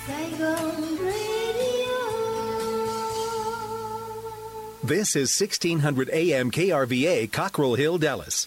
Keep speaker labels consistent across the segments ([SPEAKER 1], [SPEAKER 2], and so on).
[SPEAKER 1] Saigon Radio.
[SPEAKER 2] This is 1600 AM KRVA, Cockrell Hill, Dallas.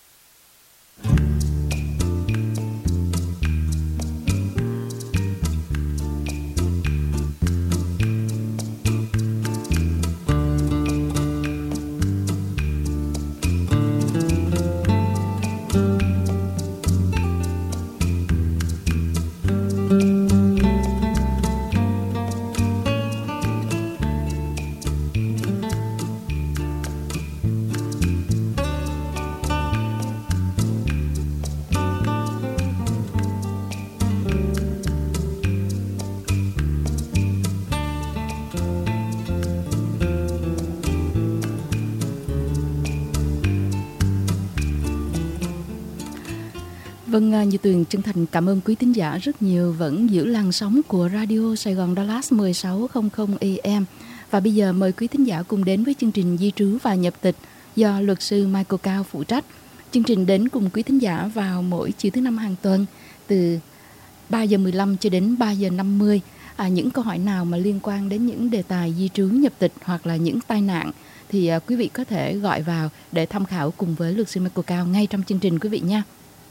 [SPEAKER 3] Vâng, Như Tuyền chân thành cảm ơn quý thính giả rất nhiều vẫn giữ làn sóng của Radio Sài Gòn Dallas 1600 AM. Và bây giờ mời quý thính giả cùng đến với chương trình Di trú và nhập tịch do luật sư Michael Cao phụ trách. Chương trình đến cùng quý thính giả vào mỗi chiều thứ năm hàng tuần từ 3 giờ 15 cho đến 3 giờ 50. Những câu hỏi nào mà liên quan đến những đề tài di trú nhập tịch hoặc là những tai nạn thì quý vị có thể gọi vào để tham khảo cùng với luật sư Michael Cao ngay trong chương trình quý vị nha.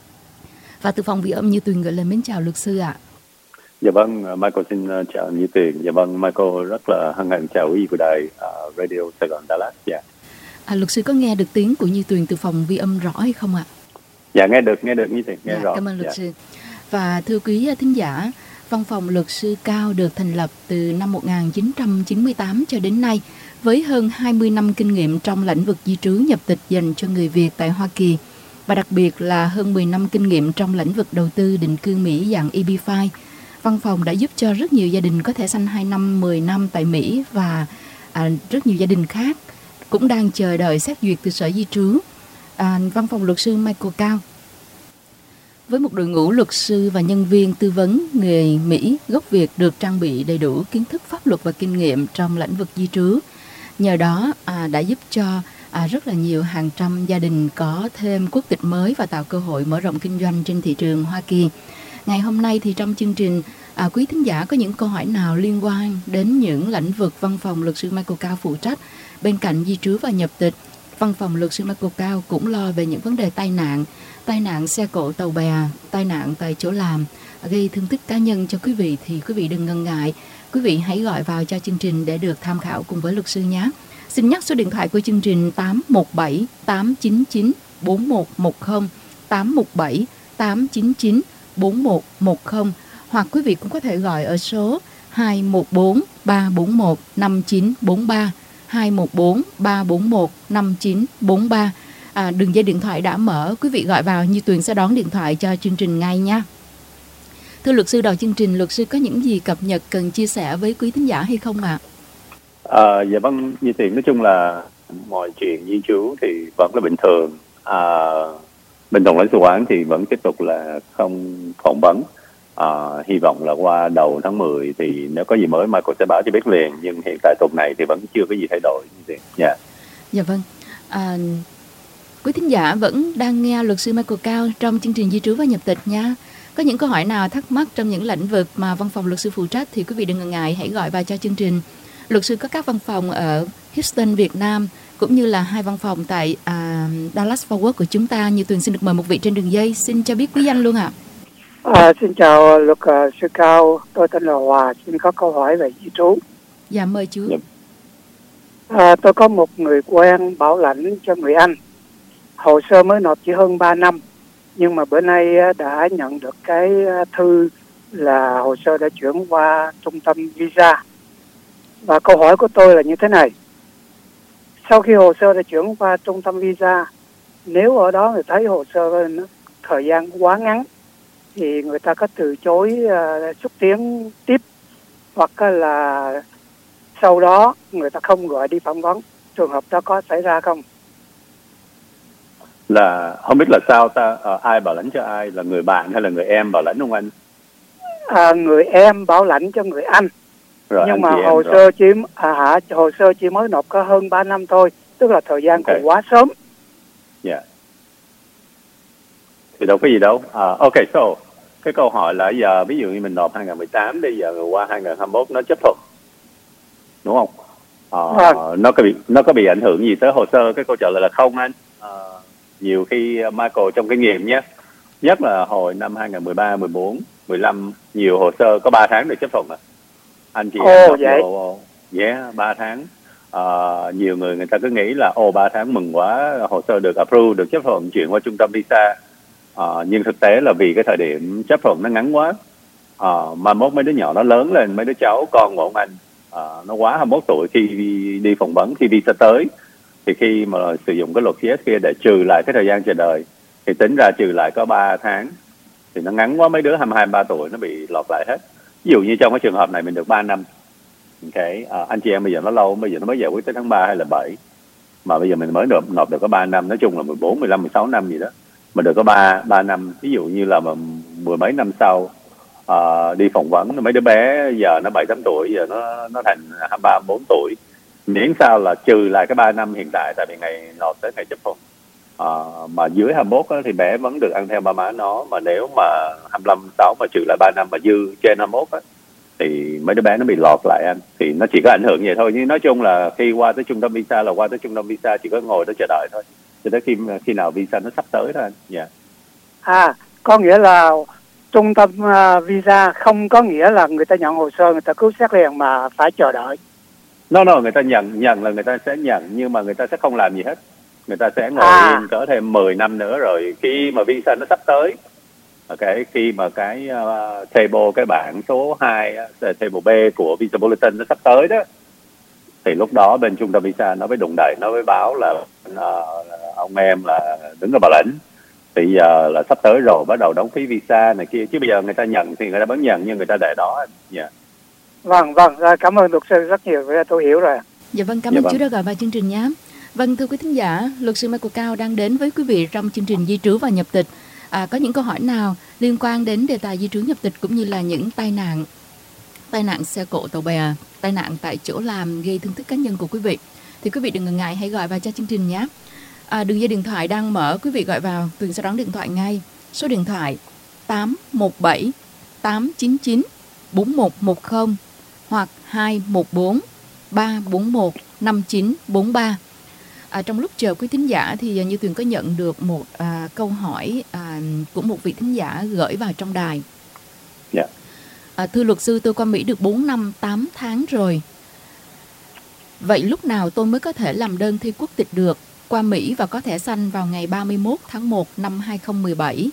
[SPEAKER 3] Và từ phòng ghi âm Như Tuyền gửi lời mến chào luật sư ạ.
[SPEAKER 4] Dạ vâng, Michael xin chào Như Tuyền. Dạ vâng, Michael rất là hân hạnh chào quý vị của đài Radio Sài Gòn Dallas. Dạ.
[SPEAKER 3] Luật sư có nghe được tiếng của Như Tuyền từ phòng ghi âm rõ hay không ạ?
[SPEAKER 4] Dạ nghe được Như Tuyền, nghe rõ.
[SPEAKER 3] Cảm ơn luật sư. Và thưa quý thính giả, văn phòng luật sư Cao được thành lập từ năm 1998 cho đến nay với hơn 20 năm kinh nghiệm trong lĩnh vực di trú nhập tịch dành cho người Việt tại Hoa Kỳ. Và đặc biệt là hơn 10 năm kinh nghiệm trong lĩnh vực đầu tư định cư Mỹ dạng EB-5. Văn phòng đã giúp cho rất nhiều gia đình có thẻ xanh 2 năm, 10 năm tại Mỹ và rất nhiều gia đình khác cũng đang chờ đợi xét duyệt từ Sở Di trú. Văn phòng luật sư Michael Cao với một đội ngũ luật sư và nhân viên tư vấn người Mỹ gốc Việt được trang bị đầy đủ kiến thức pháp luật và kinh nghiệm trong lĩnh vực di trú. Nhờ đó đã giúp cho rất là nhiều hàng trăm gia đình có thêm quốc tịch mới và tạo cơ hội mở rộng kinh doanh trên thị trường Hoa Kỳ. Ngày hôm nay thì trong chương trình, quý thính giả có những câu hỏi nào liên quan đến những lĩnh vực văn phòng luật sư Michael Cao phụ trách? Bên cạnh di trú và nhập tịch, văn phòng luật sư Michael Cao cũng lo về những vấn đề tai nạn xe cộ tàu bè, tai nạn tại chỗ làm, gây thương tích cá nhân cho quý vị thì quý vị đừng ngần ngại. Quý vị hãy gọi vào cho chương trình để được tham khảo cùng với luật sư nhé. Xin nhắc số điện thoại của chương trình 817 899 4110, 817 899 4110, hoặc quý vị cũng có thể gọi ở số 214 341 5943, 214 341 5943. Đường dây điện thoại đã mở, quý vị gọi vào Như Tuyền sẽ đón điện thoại cho chương trình ngay nha. Thưa luật sư, đầu chương trình luật sư có những gì cập nhật cần chia sẻ với quý thính giả hay không ạ?
[SPEAKER 4] Dạ vâng, Như Tuyền, nói chung là mọi chuyện di trú thì vẫn là bình thường. Bên tổng lãnh sự quán thì vẫn tiếp tục là không phỏng vấn. Hy vọng là qua đầu tháng 10 thì nếu có gì mới Michael sẽ báo cho biết liền. Nhưng hiện tại tuần này thì vẫn chưa có gì thay đổi. Yeah.
[SPEAKER 3] Dạ vâng. Quý thính giả vẫn đang nghe luật sư Michael Cao trong chương trình di trú và nhập tịch nha. Có những câu hỏi nào thắc mắc trong những lĩnh vực mà văn phòng luật sư phụ trách thì quý vị đừng ngần ngại, hãy gọi vào cho chương trình. Luật sư có các văn phòng ở Houston, Việt Nam, cũng như là 2 văn phòng tại Dallas Fort Worth của chúng ta. Như Tuyền xin được mời một vị trên đường dây. Xin cho biết quý danh luôn ạ.
[SPEAKER 5] Xin chào luật sư Cao, tôi tên là Hòa, xin có câu hỏi về di trú.
[SPEAKER 3] Dạ, mời chú.
[SPEAKER 5] Tôi có một người quen bảo lãnh cho người Anh. Hồ sơ mới nộp chỉ hơn 3 năm, nhưng mà bữa nay đã nhận được cái thư là hồ sơ đã chuyển qua trung tâm visa. Và câu hỏi của tôi là như thế này. Sau khi hồ sơ đã chuyển qua trung tâm visa, nếu ở đó người thấy hồ sơ thời gian quá ngắn, thì người ta có từ chối xúc tiến tiếp, hoặc là sau đó người ta không gọi đi phỏng vấn. Trường hợp đó có xảy ra không?
[SPEAKER 4] Là không biết là sao ai bảo lãnh cho ai, là người bạn hay là người em bảo lãnh không anh?
[SPEAKER 5] Người em bảo lãnh cho người Anh.
[SPEAKER 4] Rồi,
[SPEAKER 5] nhưng mà hồ sơ chỉ mới nộp có hơn 3 năm thôi, tức là thời gian còn quá sớm.
[SPEAKER 4] Dạ. Thì đâu có gì đâu. Okay, so cái câu hỏi là giờ ví dụ như mình nộp 2018 đi, giờ qua 2021 nó chấp thuận, đúng không? Nó có bị ảnh hưởng gì tới hồ sơ? Cái câu trả lời là không anh. Nhiều khi Michael trong kinh nghiệm nhé, nhất là hồi năm 2013, 14, 15, nhiều hồ sơ có 3 tháng được chấp thuận. Anh chị vậy? 3 tháng. Nhiều người ta cứ nghĩ là 3 tháng mừng quá, hồ sơ được approve, được chấp thuận chuyển qua trung tâm visa. Nhưng thực tế là vì cái thời điểm chấp thuận nó ngắn quá. Mà mốt mấy đứa nhỏ nó lớn lên, mấy đứa cháu con của ông anh nó quá 21 tuổi khi đi phỏng vấn, khi visa tới, thì khi mà sử dụng cái luật CS kia để trừ lại cái thời gian chờ đợi thì tính ra trừ lại có 3 tháng thì nó ngắn quá, mấy đứa 22, 23 tuổi nó bị lọt lại hết. Ví dụ như trong cái trường hợp này mình được 3 năm. Anh chị em bây giờ nó lâu, bây giờ nó mới giải quyết tới tháng 3 hay là 7, mà bây giờ mình mới nộp được có 3 năm, nói chung là 14, 15, 16 năm gì đó, mà được có 3 năm. Ví dụ như là mà 10 mấy năm sau đi phỏng vấn, mấy đứa bé giờ nó 7, 8 tuổi, giờ nó thành 23, 24 tuổi, miễn sao là trừ lại cái 3 năm hiện tại, tại vì ngày nộp tới ngày chấp thuận. Mà dưới 21 đó, thì bé vẫn được ăn theo ba má nó, mà nếu mà 25, 6 mà trừ lại 3 năm mà dư trên 21 đó, thì mấy đứa bé nó bị lọt lại anh. Thì nó chỉ có ảnh hưởng vậy thôi, nhưng nói chung là khi qua tới trung tâm visa là qua tới trung tâm visa, chỉ có ngồi đó chờ đợi thôi, cho tới khi nào visa nó sắp tới thôi anh.
[SPEAKER 5] Có nghĩa là trung tâm visa không có nghĩa là người ta nhận hồ sơ, người ta cứu xét liền mà phải chờ đợi.
[SPEAKER 4] Người ta nhận là người ta sẽ nhận, nhưng mà người ta sẽ không làm gì hết. Người ta sẽ ngồi yên cỡ thêm 10 năm nữa, rồi khi mà visa nó sắp tới, khi mà cái table, cái bảng số 2, table B của Visa Bulletin nó sắp tới đó, thì lúc đó bên trung tâm visa nó mới đụng đẩy, nó mới báo là ông em là đứng ở bảo lãnh, thì giờ là sắp tới rồi, bắt đầu đóng phí visa này kia. Chứ bây giờ người ta nhận thì người ta vẫn nhận, nhưng người ta để đó.
[SPEAKER 5] Vâng, cảm ơn luật sư rất nhiều, tôi hiểu rồi.
[SPEAKER 3] Dạ vâng, cảm ơn chú đã gọi vào chương trình nhé. Vâng, thưa quý thính giả, luật sư Michael Cao đang đến với quý vị trong chương trình Di trú và nhập tịch. Có những câu hỏi nào liên quan đến đề tài di trú nhập tịch, cũng như là những tai nạn xe cộ tàu bè, tai nạn tại chỗ làm gây thương tích cá nhân của quý vị, thì quý vị đừng ngần ngại, hãy gọi vào cho chương trình nhé. Đường dây điện thoại đang mở, quý vị gọi vào, Tường sẽ đón điện thoại ngay. Số điện thoại 817 899 4110 hoặc 214 341 5943. Trong lúc chờ quý thính giả thì Như Tuyền có nhận được một câu hỏi của một vị thính giả gửi vào trong đài. Thưa luật sư, tôi qua Mỹ được 4 năm 8 tháng rồi. Vậy lúc nào tôi mới có thể làm đơn thi quốc tịch được qua Mỹ và có thẻ xanh vào ngày 31 tháng 1 năm 2017?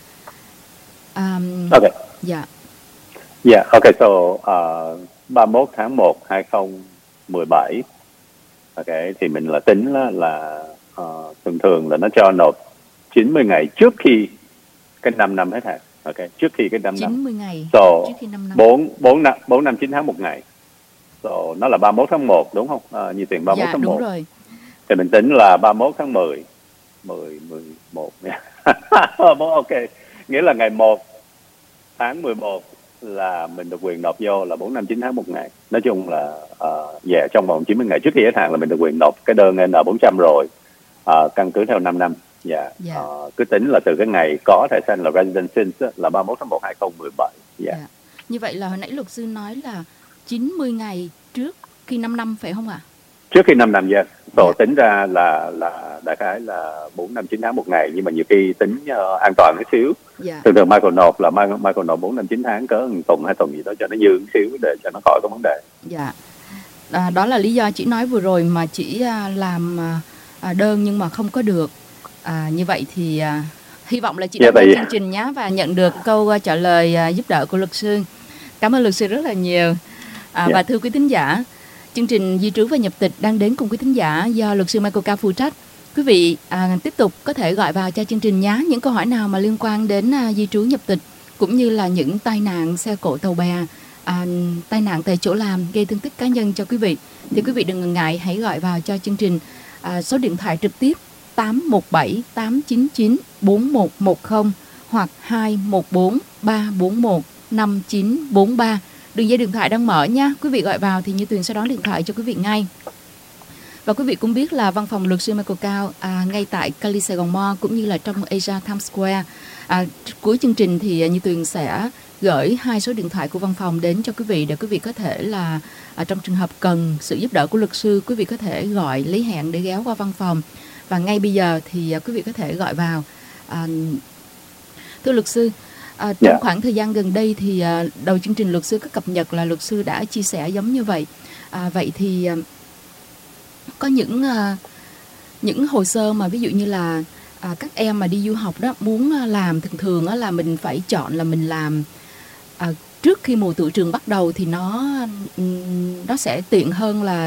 [SPEAKER 4] So 31 tháng 1 2017. Thì mình là tính là thường là nó cho nộp 90 ngày trước khi cái 5 năm hết hạn. Trước khi cái 5 năm.
[SPEAKER 3] 90 ngày
[SPEAKER 4] trước
[SPEAKER 3] khi 5 năm.
[SPEAKER 4] 4 năm 9 tháng 1 ngày. Nó là 31 tháng 1 đúng không? Như tiền 31 tháng 1.
[SPEAKER 3] Đúng rồi.
[SPEAKER 4] Thì mình tính là 31 tháng 10. 11 nha. Nghĩa là ngày 1 tháng 11 là mình được quyền nộp vô là 4 năm 9 tháng 1 ngày. Nói chung là trong vòng 90 ngày trước khi hết hạn là mình được quyền nộp cái đơn N400 rồi, căn cứ theo 5 năm. Cứ tính là từ cái ngày có thẻ xanh là residence là 31 tháng 1 2017.
[SPEAKER 3] Như vậy là hồi nãy luật sư nói là 90 ngày trước khi 5 năm phải không ạ?
[SPEAKER 4] Trước khi 5 năm, tính ra là đại khái là 4 năm 9 tháng 1 ngày, nhưng mà nhiều khi tính an toàn một xíu. Thường Michael nộp 4 năm 9 tháng cỡ 1 tuần 2 tuần gì đó cho nó dư một xíu để cho nó khỏi có vấn đề.
[SPEAKER 3] Đó là lý do chị nói vừa rồi mà chỉ làm đơn nhưng mà không có được. Như vậy thì hy vọng là chị đã nghe chương trình nhé và nhận được câu trả lời giúp đỡ của luật sư. Cảm ơn luật sư rất là nhiều. Và thưa quý thính giả, chương trình Di trú và nhập tịch đang đến cùng quý thính giả do luật sư Michael Cao phụ trách. Quý vị tiếp tục có thể gọi vào cho chương trình nhé. Những câu hỏi nào mà liên quan đến di trú nhập tịch, cũng như là những tai nạn xe cộ tàu bè, tai nạn tại chỗ làm gây thương tích cá nhân cho quý vị, thì quý vị đừng ngần ngại, hãy gọi vào cho chương trình. Số điện thoại trực tiếp 817 899 4110 hoặc 214 341 5943. Đường dây điện thoại đang mở nha. Quý vị gọi vào thì Như Tuyền sẽ đón điện thoại cho quý vị ngay. Và quý vị cũng biết là văn phòng luật sư Michael Cao ngay tại Cali Sài Gòn Mall cũng như là trong Asia Times Square. Cuối chương trình thì Như Tuyền sẽ gửi 2 số điện thoại của văn phòng đến cho quý vị để quý vị có thể là trong trường hợp cần sự giúp đỡ của luật sư, quý vị có thể gọi lấy hẹn để ghé qua văn phòng. Và ngay bây giờ thì quý vị có thể gọi vào. Thưa luật sư, trong khoảng thời gian gần đây thì đầu chương trình luật sư có cập nhật là luật sư đã chia sẻ giống như vậy. Vậy thì có những hồ sơ mà ví dụ như là các em mà đi du học đó muốn làm, thường là mình phải chọn là mình làm trước khi mùa tựu trường bắt đầu thì nó sẽ tiện hơn là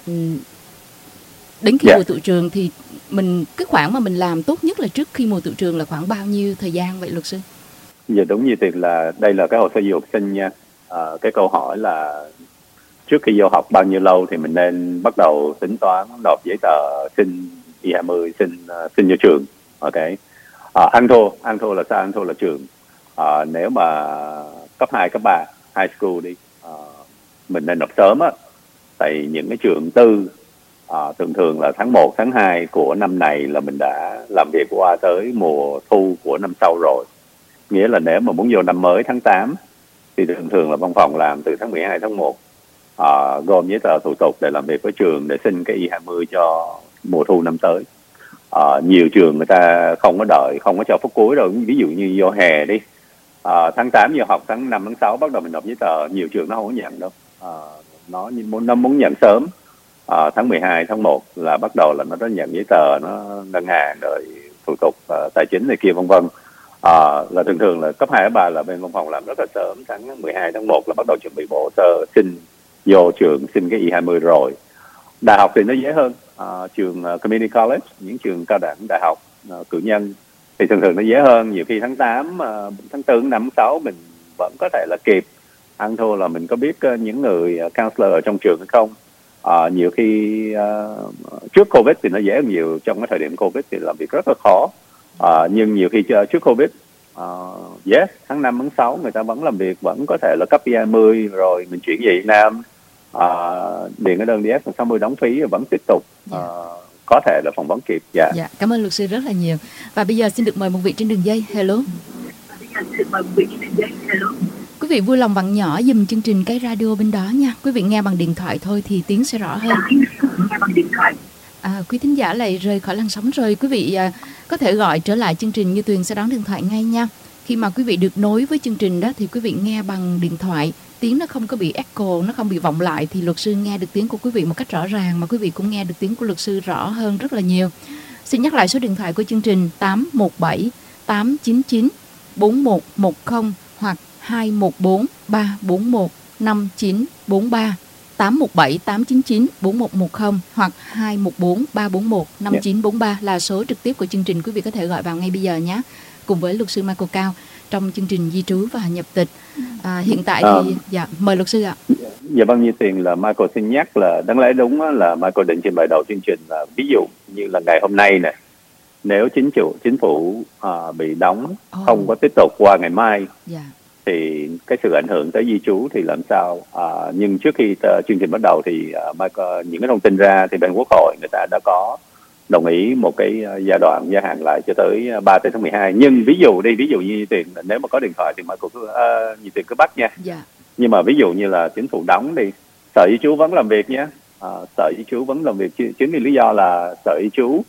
[SPEAKER 3] đến khi mùa tựu trường thì cái khoảng mà mình làm tốt nhất là trước khi mùa tựu trường là khoảng bao nhiêu thời gian vậy luật sư?
[SPEAKER 4] Giờ đúng như Tiền là đây là cái hồ sơ du học sinh nha. Cái câu hỏi là trước khi vô học bao nhiêu lâu thì mình nên bắt đầu tính toán nộp giấy tờ xin I-20, xin vô trường. Ok. Ăn thua là sao? Ăn thua là trường. Nếu mà cấp 2, cấp 3, high school đi, mình nên nộp sớm á. Tại những cái trường tư thường là tháng 1, tháng 2 của năm này là mình đã làm việc qua tới mùa thu của năm sau rồi. Nghĩa là nếu mà muốn vô năm mới tháng 8 thì thường là văn phòng làm từ tháng 12, tháng 1 gom giấy tờ thủ tục để làm việc với trường để xin cái I-20 cho mùa thu năm tới. Nhiều trường người ta không có đợi, không có cho phút cuối đâu. Ví dụ như vô hè đi, tháng 8 vô học, tháng 5, tháng 6 bắt đầu mình nộp giấy tờ. Nhiều trường nó không có nhận đâu. Nó muốn nhận sớm. Tháng 12, tháng 1 là bắt đầu là nó đã nhận giấy tờ, nó ngân hàng rồi thủ tục tài chính này kia vân vân. Là thường là cấp 2, cấp 3 là bên văn phòng làm rất là sớm. Tháng 12, tháng 1 là bắt đầu chuẩn bị bộ sơ xin vô trường, xin cái I-20 rồi. Đại học thì nó dễ hơn. Trường community college, những trường cao đẳng đại học cử nhân thì thường nó dễ hơn. Nhiều khi tháng 8, tháng 4, tháng 5, tháng 6 mình vẫn có thể là kịp. Ăn thua là mình có biết những người counselor ở trong trường hay không. Nhiều khi trước Covid thì nó dễ hơn nhiều. Trong cái thời điểm Covid thì làm việc rất là khó. Nhưng nhiều khi trước Covid, tháng 5, tháng 6 người ta vẫn làm việc, vẫn có thể là cấp I-20 rồi mình chuyển về Việt Nam, điền cái đơn DS-160 đóng phí rồi vẫn tiếp tục. Có thể là phỏng vấn kịp.
[SPEAKER 3] Dạ, cảm ơn luật sư rất là nhiều. Và bây giờ xin được mời một vị trên đường dây. Hello. Quý vị vui lòng vặn nhỏ giùm chương trình cái radio bên đó nha. Quý vị nghe bằng điện thoại thôi thì tiếng sẽ rõ hơn. Quý thính giả lại rời khỏi làn sóng rồi. Quý vị có thể gọi trở lại chương trình, Như Tuyền sẽ đón điện thoại ngay nha. Khi mà quý vị được nối với chương trình đó thì quý vị nghe bằng điện thoại, tiếng nó không có bị echo, nó không bị vọng lại thì luật sư nghe được tiếng của quý vị một cách rõ ràng, mà quý vị cũng nghe được tiếng của luật sư rõ hơn rất là nhiều. Xin nhắc lại số điện thoại của chương trình 817 899 4110 hoặc 214 341 5943. 817 899 4110 hoặc 214 341 5943 là số trực tiếp của chương trình. Quý vị có thể gọi vào ngay bây giờ nhé, cùng với luật sư Michael Cao trong chương trình di trú và nhập tịch. Hiện tại thì mời luật sư ạ.
[SPEAKER 4] Dạ vâng, Như Tiền là Michael xin nhắc là đáng lẽ đúng là Michael định trình bày đầu chương trình là ví dụ như là ngày hôm nay nè, nếu chính phủ bị đóng không có tiếp tục qua ngày mai thì cái sự ảnh hưởng tới di trú thì làm sao. Nhưng trước khi chương trình bắt đầu thì Michael, những cái thông tin ra thì bên Quốc hội người ta đã có đồng ý một cái giai đoạn gia hạn lại cho tới 3 tháng 12. Nhưng ví dụ như Tiền nếu mà có điện thoại thì Michael như Tiền cứ bắt nha. Nhưng mà ví dụ như là chính phủ đóng thì Sở Di trú vẫn làm việc nhé. Sở Di trú vẫn làm việc chính vì lý do là Sở Di trú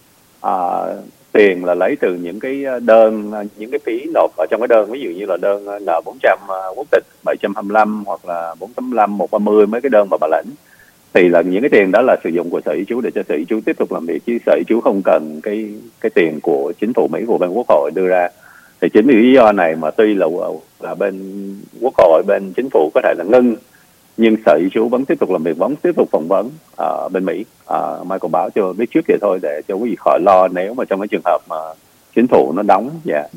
[SPEAKER 4] tiền là lấy từ những cái đơn, những cái phí nộp ở trong cái đơn, ví dụ như là đơn N400 quốc tịch 725 hoặc là 485, 130, mấy cái đơn mà bà lãnh thì là những cái tiền đó là sử dụng của Sở Di trú để cho Sở Di trú tiếp tục làm việc, chứ Sở Di trú không cần cái tiền của chính phủ Mỹ, của bên Quốc hội đưa ra. Thì chính vì lý do này mà tuy là bên Quốc hội, bên chính phủ có thể là ngưng, nhưng Sở Di trú vẫn tiếp tục làm việc, vẫn tiếp tục phỏng vấn ở bên Mỹ. Michael báo cho biết trước vậy thôi để cho quý vị khỏi lo nếu mà trong cái trường hợp mà chính phủ nó đóng.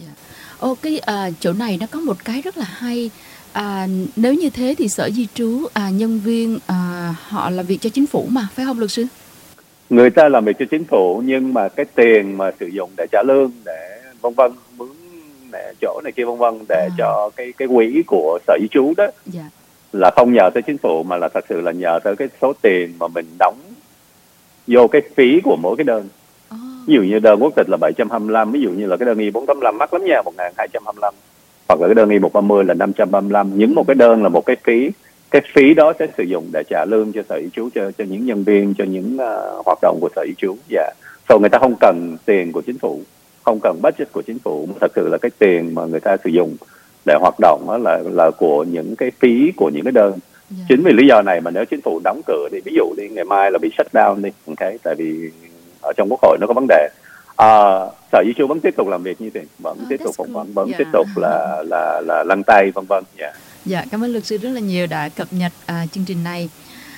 [SPEAKER 3] Chỗ này nó có một cái rất là hay. Nếu như thế thì Sở Di trú nhân viên họ làm việc cho chính phủ mà, phải không luật sư?
[SPEAKER 4] Người ta làm việc cho chính phủ nhưng mà cái tiền mà sử dụng để trả lương, để vân vân, mướn chỗ này kia vân vân để cho cái quỹ của Sở Di trú đó là không nhờ tới chính phủ mà là thật sự là nhờ tới cái số tiền mà mình đóng vô cái phí của mỗi cái đơn.
[SPEAKER 3] Ồ.
[SPEAKER 4] Ví dụ như đơn quốc tịch là 725, ví dụ như là cái đơn Y485 mắc lắm nha, 1225, hoặc là cái đơn Y130 là 535. Những một cái đơn là một cái phí. Cái phí đó sẽ sử dụng để trả lương cho sở di trú, cho những nhân viên, cho những hoạt động của sở di trú. Dạ. So người ta không cần tiền của chính phủ, không cần budget của chính phủ, thật sự là cái tiền mà người ta sử dụng để hoạt động đó là của những cái phí của những cái đơn. Chính vì lý do này mà nếu chính phủ đóng cửa đi, ví dụ đi ngày mai là bị shut down đi, okay, tại vì ở trong quốc hội nó có vấn đề, sở di trú vẫn tiếp tục làm việc như thế, vẫn tiếp tục phỏng vấn, vẫn tiếp tục là lăn tay, vân vân.
[SPEAKER 3] Dạ, cảm ơn luật sư rất là nhiều đã cập nhật chương trình này.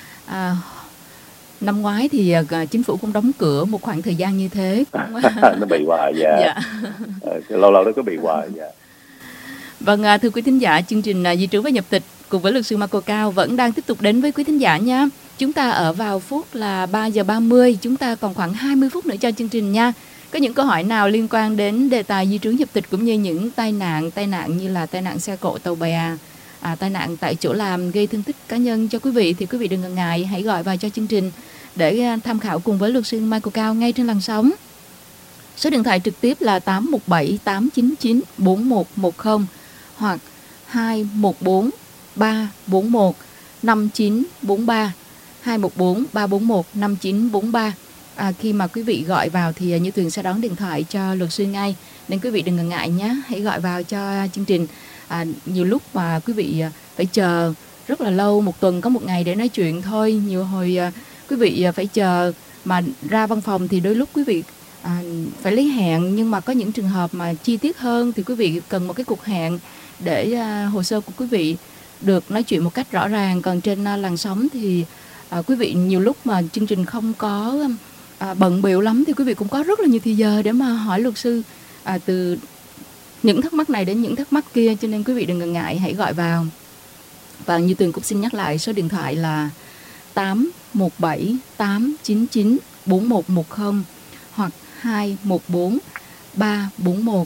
[SPEAKER 3] Năm ngoái thì chính phủ cũng đóng cửa một khoảng thời gian như thế.
[SPEAKER 4] Nó bị hoài, dạ. Lâu lâu nó cứ bị hoài, dạ.
[SPEAKER 3] Vâng, thưa quý thính giả, chương trình Di trú và nhập tịch cùng với luật sư Marco Cao vẫn đang tiếp tục đến với quý thính giả nha. Chúng ta ở vào phút là 3 giờ 30, chúng ta còn khoảng 20 phút nữa cho chương trình nha. Có những câu hỏi nào liên quan đến đề tài di trú nhập tịch cũng như những tai nạn như là tai nạn xe cộ tàu bè, tai nạn tại chỗ làm gây thương tích cá nhân cho quý vị thì quý vị đừng ngần ngại, hãy gọi vào cho chương trình để tham khảo cùng với luật sư Marco Cao ngay trên làn sóng. Số điện thoại trực tiếp là 817 899 4110 hoặc 214 341 5943, 214 341 5943. Khi mà quý vị gọi vào thì Như Tuyền sẽ đón điện thoại cho luật sư ngay, nên quý vị đừng ngần ngại nhé, hãy gọi vào cho chương trình. Nhiều lúc mà quý vị phải chờ rất là lâu, một tuần có một ngày để nói chuyện thôi. Nhiều hồi quý vị phải chờ mà ra văn phòng thì đôi lúc quý vị phải lấy hẹn, nhưng mà có những trường hợp mà chi tiết hơn thì quý vị cần một cái cuộc hẹn để hồ sơ của quý vị được nói chuyện một cách rõ ràng. Còn trên làn sóng thì quý vị nhiều lúc mà chương trình không có bận bịu lắm thì quý vị cũng có rất là nhiều thời giờ để mà hỏi luật sư từ những thắc mắc này đến những thắc mắc kia, cho nên quý vị đừng ngần ngại, hãy gọi vào. Và Như Tuyền cũng xin nhắc lại số điện thoại là 817 899 4110 hoặc 214 341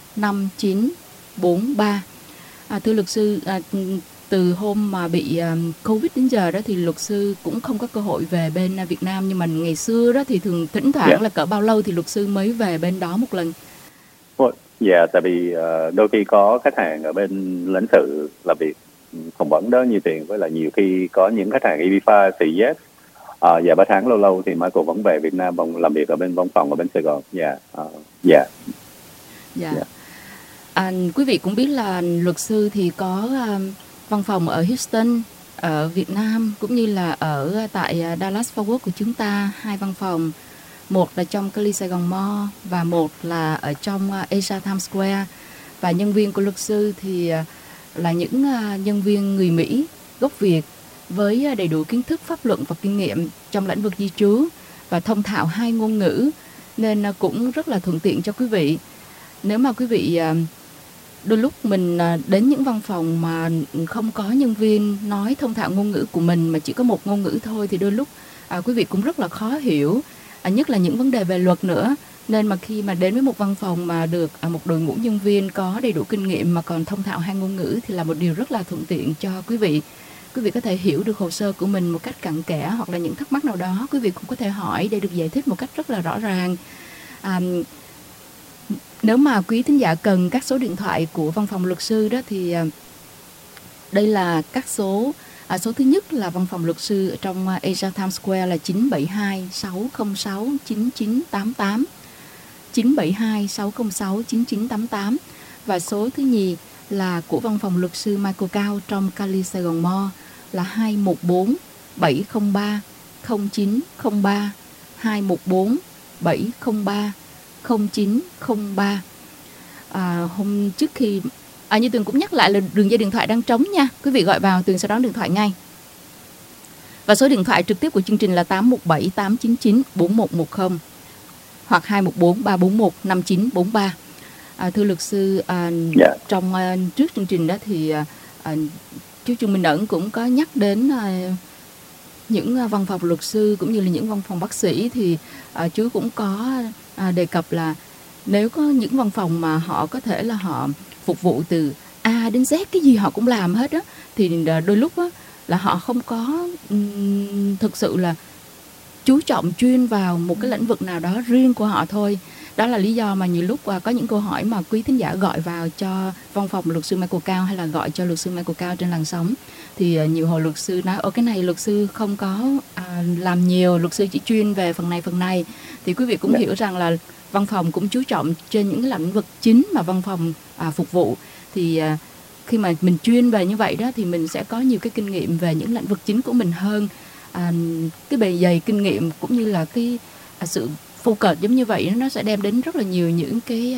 [SPEAKER 3] 5943. Thưa luật sư, từ hôm mà bị Covid đến giờ đó thì luật sư cũng không có cơ hội về bên Việt Nam, nhưng mà ngày xưa đó thì thường thỉnh thoảng là cỡ bao lâu thì luật sư mới về bên đó một lần?
[SPEAKER 4] Dạ, tại vì đôi khi có khách hàng ở bên lãnh sự làm việc phỏng vấn đó Như Tuyền, với lại nhiều khi có những khách hàng EB5 thì yes, và 3 tháng lâu lâu thì Michael vẫn về Việt Nam làm việc ở bên văn phòng ở bên Sài Gòn.
[SPEAKER 3] Quý vị cũng biết là luật sư thì có văn phòng ở Houston ở Việt Nam, cũng như là ở tại Dallas Fort Worth của chúng ta, 2 văn phòng, một là trong Cali Sài Gòn Mall và một là ở trong Asia Times Square. Và nhân viên của luật sư thì là những nhân viên người Mỹ gốc Việt với đầy đủ kiến thức pháp luận và kinh nghiệm trong lĩnh vực di trú và thông thạo 2 ngôn ngữ, nên cũng rất là thuận tiện cho quý vị. Nếu mà quý vị đôi lúc mình đến những văn phòng mà không có nhân viên nói thông thạo ngôn ngữ của mình mà chỉ có một ngôn ngữ thôi thì đôi lúc quý vị cũng rất là khó hiểu, nhất là những vấn đề về luật nữa. Nên mà khi mà đến với một văn phòng mà được một đội ngũ nhân viên có đầy đủ kinh nghiệm mà còn thông thạo 2 ngôn ngữ thì là một điều rất là thuận tiện cho quý vị. Quý vị có thể hiểu được hồ sơ của mình một cách cặn kẽ, hoặc là những thắc mắc nào đó quý vị cũng có thể hỏi để được giải thích một cách rất là rõ ràng. Nếu mà quý thính giả cần các số điện thoại của văn phòng luật sư đó thì đây là các số. Số thứ nhất là văn phòng luật sư ở trong Asia Times Square là 972 606 9988, 972 606 9988. Và số thứ nhì là của văn phòng luật sư Marco Cao trong Cali Sài Gòn Mall là 214 703 0903, 214 703 0903. Hôm trước khi Như Tuyền cũng nhắc lại là đường dây điện thoại đang trống nha. Quý vị gọi vào, Tuyền sẽ đón điện thoại ngay. Và số điện thoại trực tiếp của chương trình là 817 899 4110 hoặc 214 341 5943. Thưa luật sư, trong trước chương trình đó thì chú Trương Minh Ẩn cũng có nhắc đến những văn phòng luật sư cũng như là những văn phòng bác sĩ, thì chú cũng có đề cập là nếu có những văn phòng mà họ có thể là họ phục vụ từ A đến Z, cái gì họ cũng làm hết á, thì đôi lúc á, là họ không có thực sự là chú trọng chuyên vào một cái lĩnh vực nào đó riêng của họ thôi. Đó là lý do mà nhiều lúc có những câu hỏi mà quý thính giả gọi vào cho văn phòng luật sư Michael Cao hay là gọi cho luật sư Michael Cao trên làn sóng, thì nhiều hồi luật sư nói cái này luật sư không có làm nhiều, luật sư chỉ chuyên về phần này. Thì quý vị cũng hiểu rằng là văn phòng cũng chú trọng trên những cái lĩnh vực chính mà văn phòng phục vụ. Thì khi mà mình chuyên về như vậy đó thì mình sẽ có nhiều cái kinh nghiệm về những lĩnh vực chính của mình hơn. Cái bề dày kinh nghiệm cũng như là cái sự focus giống như vậy nó sẽ đem đến rất là nhiều những cái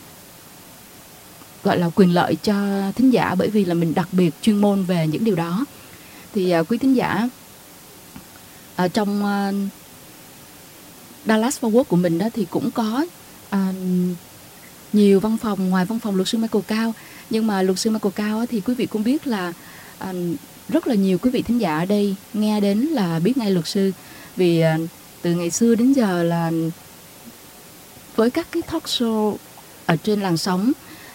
[SPEAKER 3] gọi là quyền lợi cho thính giả, bởi vì là mình đặc biệt chuyên môn về những điều đó. Thì quý thính giả trong Dallas Fort Worth của mình đó thì cũng có nhiều văn phòng ngoài văn phòng luật sư Michael Cao. Nhưng mà luật sư Michael Cao thì quý vị cũng biết là rất là nhiều quý vị thính giả ở đây nghe đến là biết ngay luật sư, vì từ ngày xưa đến giờ là với các cái talk show ở trên làn sóng,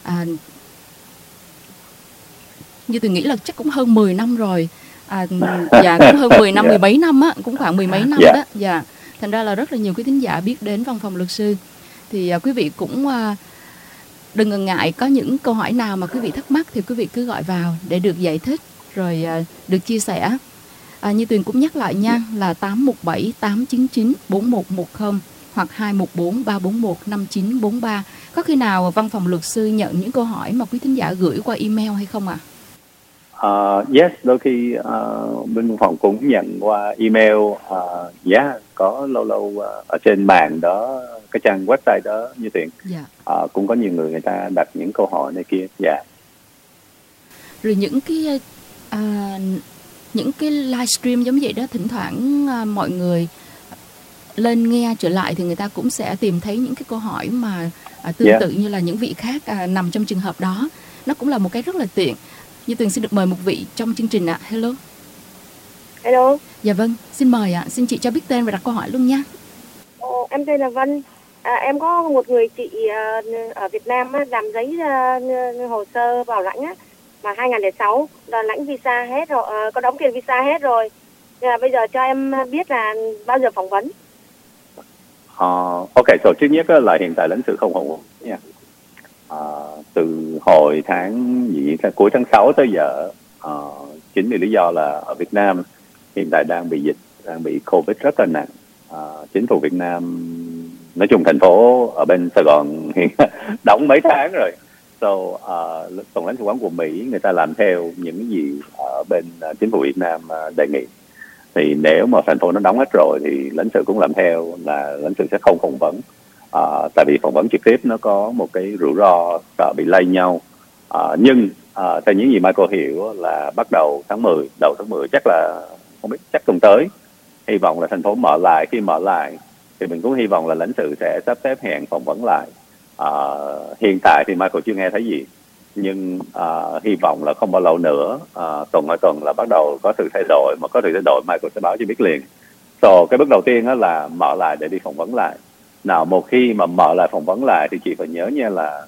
[SPEAKER 3] như tôi nghĩ là chắc cũng hơn 10 năm rồi. Dạ cũng hơn 10 năm, 10 mấy năm á, cũng khoảng 10 mấy năm đó. Dạ. Thành ra là rất là nhiều quý thính giả biết đến văn phòng luật sư. Thì quý vị cũng đừng ngần ngại, có những câu hỏi nào mà quý vị thắc mắc thì quý vị cứ gọi vào để được giải thích rồi được chia sẻ. Như Tuyền cũng nhắc lại nha, là 817 899 4110 hoặc 214 341 5943. Có khi nào văn phòng luật sư nhận những câu hỏi mà quý thính giả gửi qua email hay không ạ?
[SPEAKER 4] Yes, đôi khi bên văn phòng cũng nhận qua email. Có lâu ở trên mạng đó, cái trang website đó như Tuyền. Cũng có nhiều người ta đặt những câu hỏi này kia.
[SPEAKER 3] Rồi những cái livestream giống vậy đó, thỉnh thoảng mọi người lên nghe trở lại thì người ta cũng sẽ tìm thấy những cái câu hỏi mà tương tự như là những vị khác nằm trong trường hợp đó. Nó cũng là một cái rất là tiện. Như Tuyền xin được mời một vị trong chương trình ạ. Hello.
[SPEAKER 6] Hello.
[SPEAKER 3] Dạ vâng, xin mời ạ. Xin chị cho biết tên và đặt câu hỏi luôn nha.
[SPEAKER 6] Em tên là Vân. Em có một người chị ở Việt Nam làm giấy hồ sơ bảo lãnh mà 2006 là lãnh visa hết rồi, có đóng tiền visa hết rồi. Nên là bây giờ cho em biết là bao giờ phỏng vấn.
[SPEAKER 4] Ok, so trước nhất là hiện tại lãnh sự không phỏng vấn nha. Từ hồi cuối tháng 6 tới giờ, chính vì lý do là ở Việt Nam hiện tại đang bị dịch, đang bị Covid rất là nặng. Chính phủ Việt Nam, nói chung thành phố ở bên Sài Gòn hiện đóng mấy tháng rồi. Tổng lãnh sự quán của Mỹ người ta làm theo những gì ở bên chính phủ Việt Nam đề nghị. Thì nếu mà thành phố nó đóng hết rồi thì lãnh sự cũng làm theo, là lãnh sự sẽ không phỏng vấn. Tại vì phỏng vấn trực tiếp nó có một cái rủi ro sợ bị lây nhau. Nhưng theo những gì Michael hiểu là bắt đầu đầu tháng 10 chắc là không biết, chắc tuần tới hy vọng là thành phố mở lại. Khi mở lại thì mình cũng hy vọng là lãnh sự sẽ sắp xếp hẹn phỏng vấn lại. Hiện tại thì Michael chưa nghe thấy gì, nhưng hy vọng là không bao lâu nữa, tuần mỗi tuần là bắt đầu có sự thay đổi, mà có sự thay đổi Michael sẽ báo cho biết liền. Cái bước đầu tiên đó là mở lại để đi phỏng vấn lại. Nào, một khi mà mở lại phỏng vấn lại thì chị phải nhớ nha là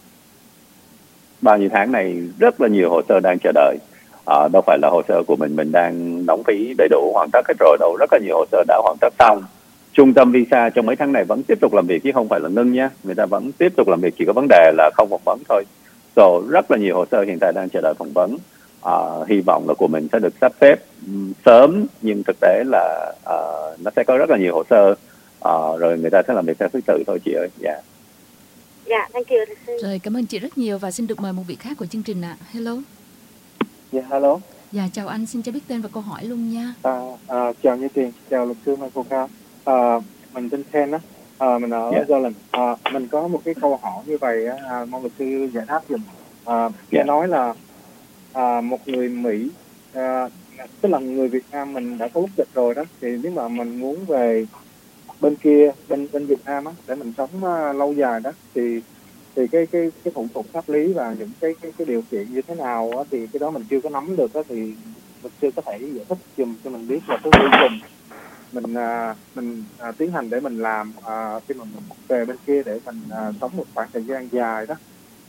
[SPEAKER 4] bao nhiêu tháng này rất là nhiều hồ sơ đang chờ đợi. Đâu phải là hồ sơ của mình đang đóng phí đầy đủ hoàn tất hết rồi đâu, rất là nhiều hồ sơ đã hoàn tất xong. Trung tâm visa trong mấy tháng này vẫn tiếp tục làm việc chứ không phải là ngưng nhé, người ta vẫn tiếp tục làm việc, chỉ có vấn đề là không phỏng vấn thôi. Rất là nhiều hồ sơ hiện tại đang chờ đợi phỏng vấn. Hy vọng là của mình sẽ được sắp xếp sớm, nhưng thực tế là nó sẽ có rất là nhiều hồ sơ, rồi người ta sẽ làm việc theo thứ tự thôi chị ơi.
[SPEAKER 6] Thank you.
[SPEAKER 3] Rồi, cảm ơn chị rất nhiều và xin được mời một vị khác của chương trình ạ. Hello.
[SPEAKER 7] Hello.
[SPEAKER 3] Dạ, chào anh, xin cho biết tên và câu hỏi luôn nha.
[SPEAKER 7] Chào Như Tiền, chào luật sư Michael Cao. Mình tên Ken á, mình ở Garland. Mình có một cái câu hỏi như vậy mong luật sư giải đáp giùm. Nghe nói là một người Mỹ, tức là người Việt Nam mình đã có quốc tịch rồi đó, thì nếu mà mình muốn về bên kia, bên Việt Nam á, để mình sống lâu dài đó, thì cái thủ tục pháp lý và những cái điều kiện như thế nào á, thì cái đó mình chưa có nắm được á, thì luật sư có thể giải thích giùm cho mình biết là cái quy trình mình tiến hành để mình làm khi mà mình về bên kia để mình sống một khoảng thời gian dài đó.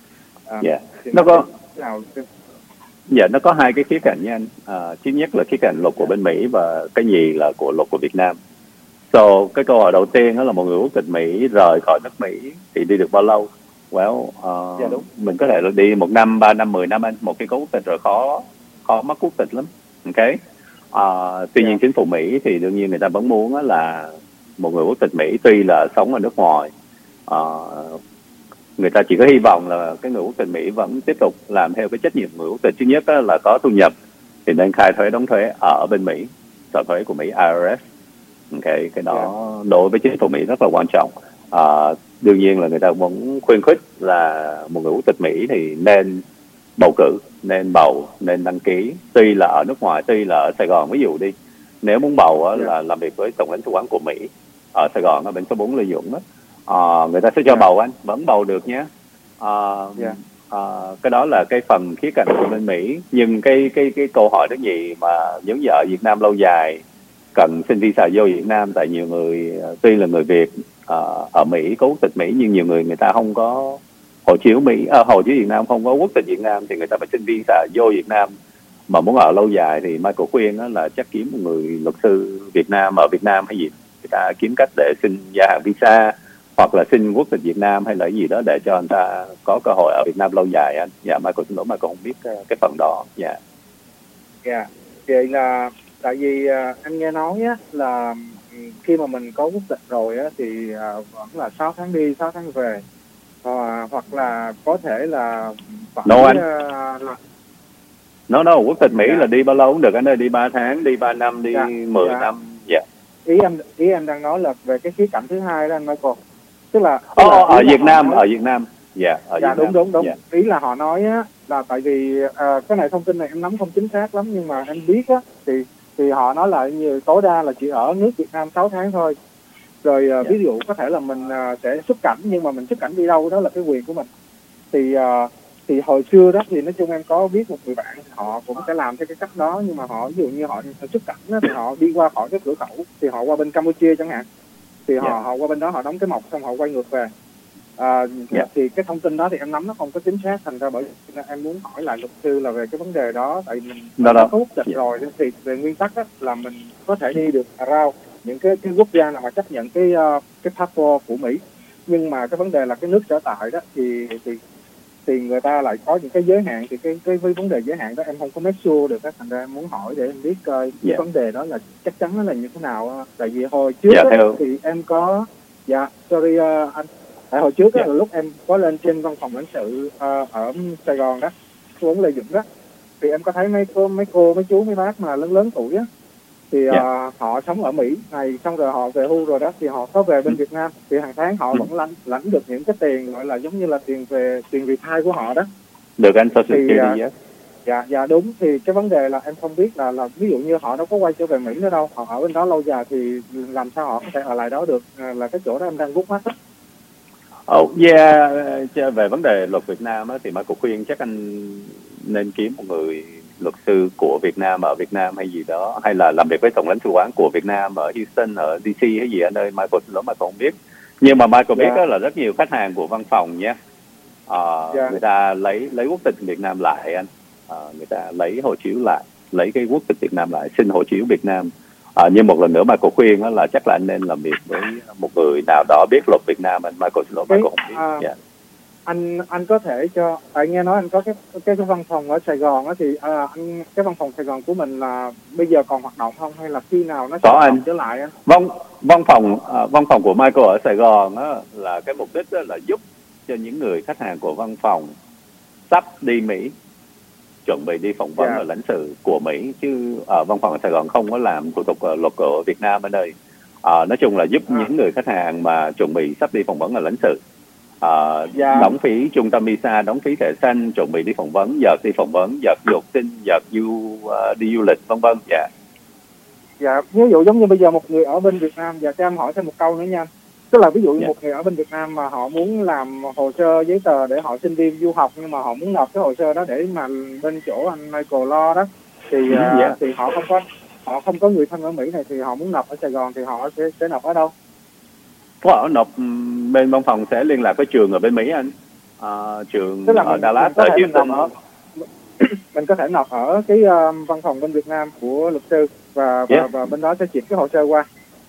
[SPEAKER 4] Nó có hai cái khía cạnh nha anh. Thứ nhất là khía cạnh luật của bên Mỹ và cái gì là của luật của Việt Nam. So cái câu hỏi đầu tiên đó là một người quốc tịch Mỹ rời khỏi nước Mỹ thì đi được bao lâu? Well,
[SPEAKER 7] Dạ đúng.
[SPEAKER 4] mình có thể là đi 1 năm, 3 năm, 10 năm anh. Một khi có quốc tịch rồi khó mất quốc tịch lắm. Ok. Tuy nhiên chính phủ Mỹ thì đương nhiên người ta vẫn muốn là một người quốc tịch Mỹ tuy là sống ở nước ngoài, người ta chỉ có hy vọng là cái người quốc tịch Mỹ vẫn tiếp tục làm theo cái trách nhiệm người quốc tịch. Thứ nhất là có thu nhập thì nên khai thuế đóng thuế ở bên Mỹ, sở thuế của Mỹ IRS. Okay, cái đó đối với chính phủ Mỹ rất là quan trọng. Đương nhiên là người ta vẫn khuyến khích là một người quốc tịch Mỹ thì nên bầu cử, nên bầu, nên đăng ký. Tuy là ở nước ngoài, tuy là ở Sài Gòn, ví dụ đi, nếu muốn bầu là làm việc với tổng lãnh sự quán của Mỹ ở Sài Gòn, ở bên số 4 Lê Duẩn đó, người ta sẽ cho bầu anh, vẫn bầu được nhé. Cái đó là cái phần khía cạnh của bên Mỹ. Nhưng cái câu hỏi đó gì mà giống như ở Việt Nam lâu dài cần xin visa vô Việt Nam, tại nhiều người tuy là người Việt ở Mỹ có quốc tịch Mỹ nhưng nhiều người ta không có hộ chiếu Mỹ, hộ chiếu Việt Nam, không có quốc tịch Việt Nam thì người ta phải xin visa vô Việt Nam. Mà muốn ở lâu dài thì Michael khuyên đó là chắc kiếm một người luật sư Việt Nam ở Việt Nam hay gì, người ta kiếm cách để xin gia hạn visa hoặc là xin quốc tịch Việt Nam hay là gì đó để cho anh ta có cơ hội ở Việt Nam lâu dài anh. Dạ, Michael xin lỗi, Michael không biết cái phần đó. Dạ.
[SPEAKER 7] Dạ, vậy là tại vì anh nghe nói á, là khi mà mình có quốc tịch rồi á, thì vẫn là 6 tháng đi 6 tháng về, hoặc là có thể là phải
[SPEAKER 4] quốc tịch Mỹ là đi bao lâu cũng được anh ơi, đi 3 tháng, đi 3 năm, đi 10 năm. Dạ.
[SPEAKER 7] Ý em đang nói là về cái khía cạnh thứ hai đó anh Michael, tức là
[SPEAKER 4] ở Việt Nam. Dạ,
[SPEAKER 7] đúng.
[SPEAKER 4] Dạ.
[SPEAKER 7] Ý là họ nói á, là tại vì cái này thông tin này em nắm không chính xác lắm, nhưng mà em biết á, thì họ nói là như tối đa là chỉ ở nước Việt Nam 6 tháng thôi. Rồi ví dụ có thể là mình sẽ xuất cảnh, nhưng mà mình xuất cảnh đi đâu đó là cái quyền của mình. Thì hồi xưa đó thì nói chung em có biết một người bạn, họ cũng sẽ làm theo cái cách đó, nhưng mà họ ví dụ như họ xuất cảnh đó, thì họ đi qua khỏi cái cửa khẩu, thì họ qua bên Campuchia chẳng hạn, thì họ qua bên đó họ đóng cái mộc xong họ quay ngược về. Thì cái thông tin đó thì em nắm nó không có chính xác, thành ra bởi em muốn hỏi lại luật sư là về cái vấn đề đó. Tại mình có quốc tịch rồi thì về nguyên tắc là mình có thể đi được around những cái quốc gia nào mà chấp nhận cái passport của Mỹ, nhưng mà cái vấn đề là cái nước sở tại đó thì người ta lại có những cái giới hạn, thì cái vấn đề giới hạn đó em không có make sure được. Thành ra em muốn hỏi để em biết cái vấn đề đó là chắc chắn nó là như thế nào. Tại vì hồi trước thì em có anh, tại hồi trước là lúc em có lên trên văn phòng lãnh sự ở Sài Gòn đó, số 4 Lê Duẩn đó, thì em có thấy mấy cô mấy chú mấy bác mà lớn tuổi á, thì họ sống ở Mỹ này, xong rồi họ về hưu rồi đó, thì họ có về bên Việt Nam, thì hàng tháng họ vẫn lãnh được những cái tiền gọi là giống như là tiền retire của họ đó.
[SPEAKER 4] Được anh, Social
[SPEAKER 7] Dạ đúng. Thì cái vấn đề là em không biết là ví dụ như họ đâu có quay trở về Mỹ nữa đâu, họ ở bên đó lâu dài thì làm sao họ có thể ở lại đó được, là cái chỗ đó em đang gút mắt á.
[SPEAKER 4] Về vấn đề luật Việt Nam á, thì Michael khuyên chắc anh nên kiếm một người luật sư của Việt Nam ở Việt Nam hay gì đó, hay là làm việc với tổng lãnh sự quán của Việt Nam ở Houston, ở DC hay gì anh ơi. Michael xin lỗi, Michael không biết. Nhưng mà Michael biết đó là rất nhiều khách hàng của văn phòng nhé, người ta lấy quốc tịch Việt Nam lại anh, người ta lấy hộ chiếu lại, lấy cái quốc tịch Việt Nam lại, xin hộ chiếu Việt Nam. Nhưng một lần nữa Michael khuyên đó là chắc là anh nên làm việc với một người nào đó biết luật Việt Nam. Anh Michael xin lỗi, Michael không biết.
[SPEAKER 7] Anh có thể cho, tại nghe nói anh có cái văn phòng ở Sài Gòn á, thì cái văn phòng Sài Gòn của mình là bây giờ còn hoạt động không, hay là khi nào nó sẽ hoạt động trở lại anh?
[SPEAKER 4] Văn phòng của Michael ở Sài Gòn á, là cái mục đích đó là giúp cho những người khách hàng của văn phòng sắp đi Mỹ chuẩn bị đi phỏng vấn ở lãnh sự của Mỹ, chứ ở văn phòng ở Sài Gòn không có làm thủ tục luật của Việt Nam ở đây. Nói chung là giúp những người khách hàng mà chuẩn bị sắp đi phỏng vấn ở lãnh sự, đóng phí trung tâm visa, đóng phí thẻ xanh, chuẩn bị đi phỏng vấn, giờ đi phỏng vấn, giờ du học sinh, giờ đi du lịch vân vân.
[SPEAKER 7] Dạ, ví dụ giống như bây giờ một người ở bên Việt Nam, cho em hỏi thêm một câu nữa nha. Tức là ví dụ một người ở bên Việt Nam mà họ muốn làm hồ sơ giấy tờ để họ xin đi du học, nhưng mà họ muốn nộp cái hồ sơ đó để mà bên chỗ anh Michael lo đó, thì họ không có người thân ở Mỹ này, thì họ muốn nộp ở Sài Gòn thì họ sẽ nộp ở đâu?
[SPEAKER 4] Họ nộp bên văn phòng sẽ liên lạc với trường ở bên Mỹ anh, trường ở Dallas, ở Houston.
[SPEAKER 7] Mình có thể nộp ở cái văn phòng bên Việt Nam của luật sư và bên đó sẽ chuyển cái hồ sơ qua.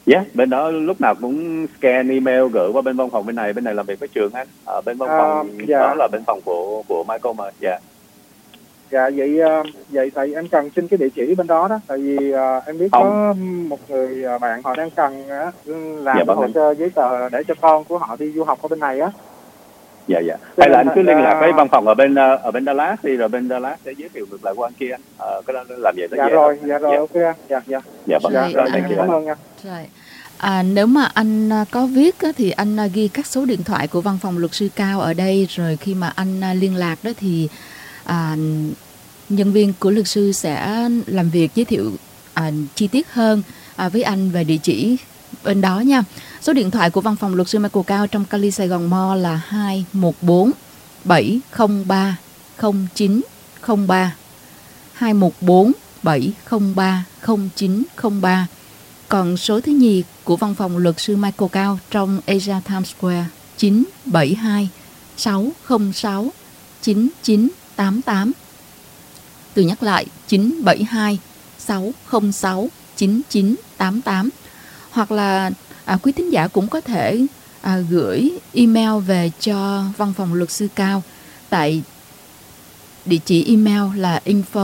[SPEAKER 4] Bên đó lúc nào cũng scan email gửi qua bên văn phòng bên này làm việc với Trường Anh. Bên văn phòng đó là bên phòng của Michael mà.
[SPEAKER 7] Dạ, vậy thầy em cần xin cái địa chỉ bên đó đó, tại vì em biết có một người bạn họ đang cần làm hồ sơ giấy tờ để cho con của họ đi du học ở bên này á.
[SPEAKER 4] Dạ. Hay là anh cứ liên lạc với văn phòng ở bên Dallas đi, rồi bên Dallas sẽ giới thiệu ngược lại qua anh kia. Cái đó làm vậy nó dễ.
[SPEAKER 7] Dạ rồi, ok anh. Dạ vâng. Cảm ơn anh.
[SPEAKER 3] Rồi. Nếu mà anh có viết á, thì anh ghi các số điện thoại của văn phòng luật sư Cao ở đây, rồi khi mà anh liên lạc đó thì nhân viên của luật sư sẽ làm việc giới thiệu chi tiết hơn với anh về địa chỉ bên đó nha. Số điện thoại của văn phòng luật sư Michael Cao trong Cali Sài Gòn Mall là 214 703 0903 214 703 0903. Còn số thứ nhì của văn phòng luật sư Michael Cao trong Asia Times Square 972 606 9988. Tôi nhắc lại 972 606 9988. Hoặc là quý thính giả cũng có thể gửi email về cho văn phòng luật sư Cao tại địa chỉ email là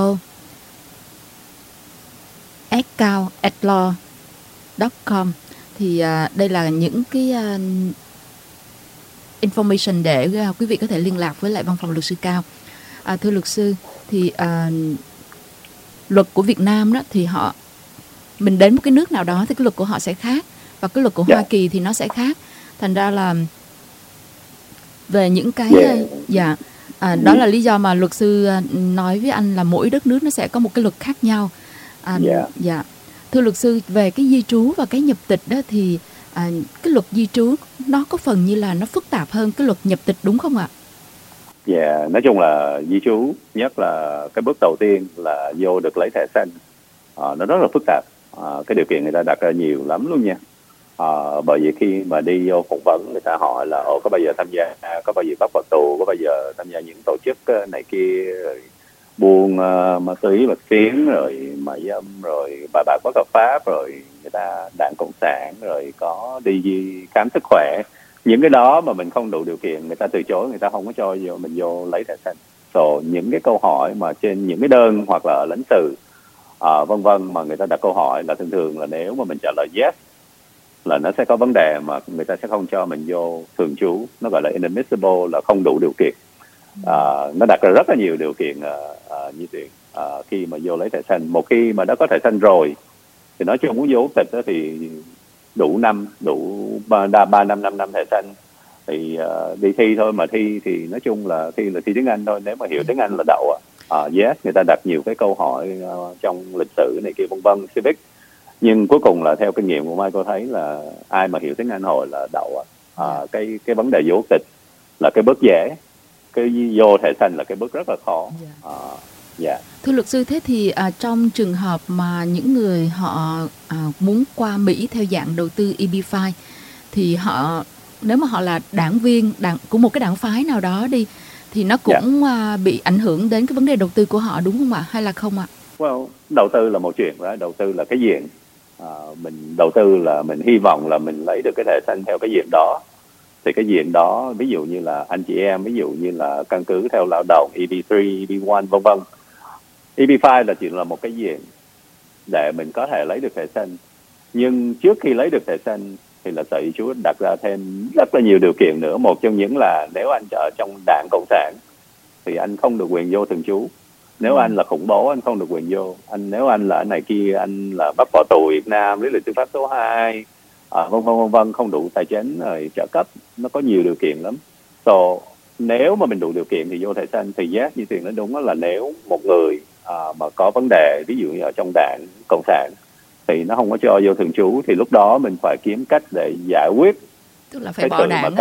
[SPEAKER 3] info@cao@law.com. Thì đây là những cái information để quý vị có thể liên lạc với lại văn phòng luật sư Cao. Thưa luật sư, thì luật của Việt Nam đó thì mình đến một cái nước nào đó thì cái luật của họ sẽ khác, và cái luật của Hoa Kỳ thì nó sẽ khác. Thành ra là về những cái đó là lý do mà luật sư nói với anh là mỗi đất nước nó sẽ có một cái luật khác nhau. Thưa luật sư, về cái di trú và cái nhập tịch đó thì cái luật di trú nó có phần như là nó phức tạp hơn cái luật nhập tịch, đúng không ạ?
[SPEAKER 4] Nói chung là di trú, nhất là cái bước đầu tiên là vô được lấy thẻ xanh, nó rất là phức tạp. Cái điều kiện người ta đặt ra nhiều lắm luôn nha. Bởi vì khi mà đi vô phỏng vấn, người ta hỏi là có bao giờ tham gia, có bao giờ bắt vào tù, có bao giờ tham gia những tổ chức này kia, rồi buôn ma túy bạc phiến, rồi mại dâm, rồi bài bạc bất hợp pháp, rồi người ta đảng cộng sản, rồi có đi khám sức khỏe. Những cái đó mà mình không đủ điều kiện, người ta từ chối, người ta không có cho mình vô lấy thẻ xanh. Những cái câu hỏi mà trên những cái đơn hoặc là lãnh sự vân vân mà người ta đặt câu hỏi là thường là nếu mà mình trả lời yes là nó sẽ có vấn đề, mà người ta sẽ không cho mình vô thường trú, nó gọi là inadmissible, là không đủ điều kiện. Nó đặt ra rất là nhiều điều kiện như chuyện khi mà vô lấy thẻ xanh. Một khi mà đã có thẻ xanh rồi thì nói chung muốn vô tịch đó thì đủ 3 năm 5 năm thẻ xanh thì đi thi thôi. Mà thi thì nói chung là thi tiếng Anh thôi, nếu mà hiểu tiếng Anh là đậu yes, người ta đặt nhiều cái câu hỏi trong lịch sử này kia vân vân, civic. Nhưng cuối cùng là theo kinh nghiệm của Mai, tôi thấy là ai mà hiểu tiếng Anh hồi là đậu. Cái vấn đề vô tịch là cái bước dễ, cái vô thẻ xanh là cái bước rất là khó.
[SPEAKER 3] Thưa luật sư, thế thì trong trường hợp mà những người họ muốn qua Mỹ theo dạng đầu tư EB-5 thì nếu mà họ là đảng viên của một cái đảng phái nào đó đi thì nó cũng bị ảnh hưởng đến cái vấn đề đầu tư của họ, đúng không ạ? Hay là không ạ?
[SPEAKER 4] Đầu tư là một chuyện đó. Đầu tư là cái diện. Mình đầu tư là mình hy vọng là mình lấy được cái thẻ xanh theo cái diện đó. Thì cái diện đó, ví dụ như là anh chị em, ví dụ như là căn cứ theo lao động, EB3, EB1 vân vân. EB5 là chỉ là một cái diện để mình có thể lấy được thẻ xanh. Nhưng trước khi lấy được thẻ xanh thì là Sở Di trú đặt ra thêm rất là nhiều điều kiện nữa. Một trong những là nếu anh ở trong đảng Cộng sản thì anh không được quyền vô thường trú. Nếu anh là khủng bố, anh không được quyền vô. Nếu anh là này kia, anh là bắt vào tù Việt Nam, lý lịch tư pháp số 2, vân vân, không đủ tài chính rồi trợ cấp, nó có nhiều điều kiện lắm. Nếu mà mình đủ điều kiện thì vô thẻ xanh. Thì như tiền nói đúng là nếu một người mà có vấn đề, ví dụ như ở trong đảng Cộng sản thì nó không có cho vô thường trú, thì lúc đó mình phải kiếm cách để giải quyết.
[SPEAKER 3] Tức là phải bỏ đảng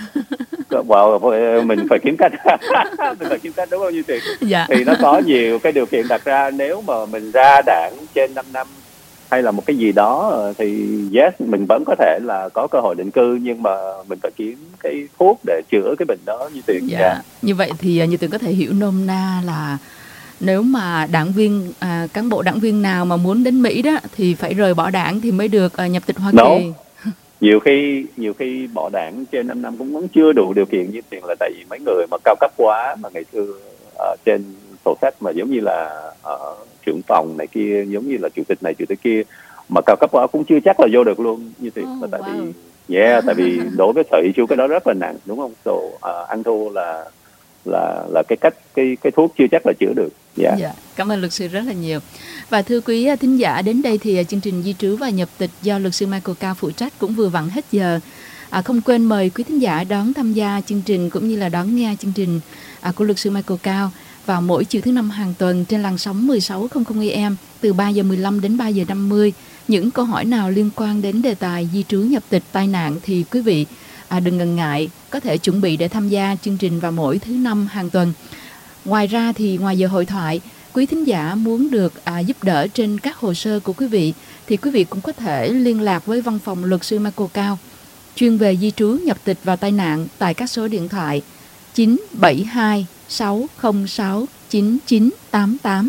[SPEAKER 4] mình phải kiếm cách mình phải kiếm cách, đúng không như tiền? Thì nó có nhiều cái điều kiện đặt ra. Nếu mà mình ra đảng trên 5 năm hay là một cái gì đó thì mình vẫn có thể là có cơ hội định cư, nhưng mà mình phải kiếm cái thuốc để chữa cái bệnh đó như tiền.
[SPEAKER 3] Như vậy thì như tiền có thể hiểu nôm na là nếu mà cán bộ đảng viên nào mà muốn đến Mỹ đó thì phải rời bỏ đảng thì mới được nhập tịch Hoa Kỳ.
[SPEAKER 4] Nhiều khi bỏ đảng trên 5 năm cũng vẫn chưa đủ điều kiện như tiền, là tại vì mấy người mà cao cấp quá mà ngày xưa trên sổ sách mà giống như là trưởng phòng này kia, giống như là chủ tịch này chủ tịch kia mà cao cấp quá cũng chưa chắc là vô được luôn như tiền. Tại vì đối với sở hữu cái đó rất là nặng, đúng không? Ăn thua là cái thuốc chưa chắc là chữa được.
[SPEAKER 3] Cảm ơn luật sư rất là nhiều. Và thưa quý thính giả, đến đây thì chương trình Di trú và nhập tịch do luật sư Michael Cao phụ trách cũng vừa vặn hết giờ. Không quên mời quý thính giả đón tham gia chương trình cũng như là đón nghe chương trình của luật sư Michael Cao vào mỗi chiều thứ năm hàng tuần trên làn sóng 1600 AM từ 3 giờ 15 đến 3 giờ 50. Những câu hỏi nào liên quan đến đề tài di trú nhập tịch tai nạn thì quý vị đừng ngần ngại, có thể chuẩn bị để tham gia chương trình vào mỗi thứ năm hàng tuần. Ngoài ra thì ngoài giờ hội thoại, quý thính giả muốn được giúp đỡ trên các hồ sơ của quý vị thì quý vị cũng có thể liên lạc với văn phòng luật sư Michael Cao chuyên về di trú nhập tịch và tai nạn tại các số điện thoại 972 606 9988,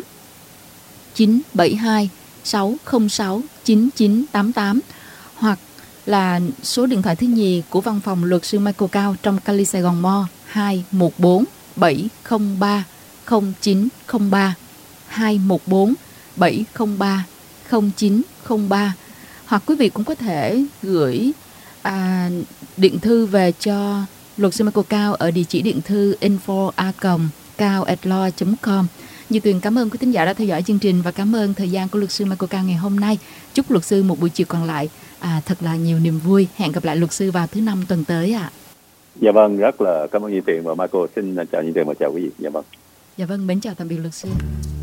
[SPEAKER 3] 972 606 9988 hoặc là số điện thoại thứ nhì của văn phòng luật sư Michael Cao trong Cali Sài Gòn Mo 214 703 0903, 214 703 0903. Hoặc quý vị cũng có thể gửi điện thư về cho luật sư Michael Cao ở địa chỉ điện thư info@cao@law.com. Như Tuyền cảm ơn quý thính giả đã theo dõi chương trình và cảm ơn thời gian của luật sư Michael Cao ngày hôm nay. Chúc luật sư một buổi chiều còn lại thật là nhiều niềm vui. Hẹn gặp lại luật sư vào thứ năm tuần tới ạ.
[SPEAKER 4] Dạ vâng, rất là cảm ơn Nhi Tuyền và Michael. Xin chào Nhi Tuyền và chào quý vị. Dạ vâng,
[SPEAKER 3] mến chào tạm biệt luật sư.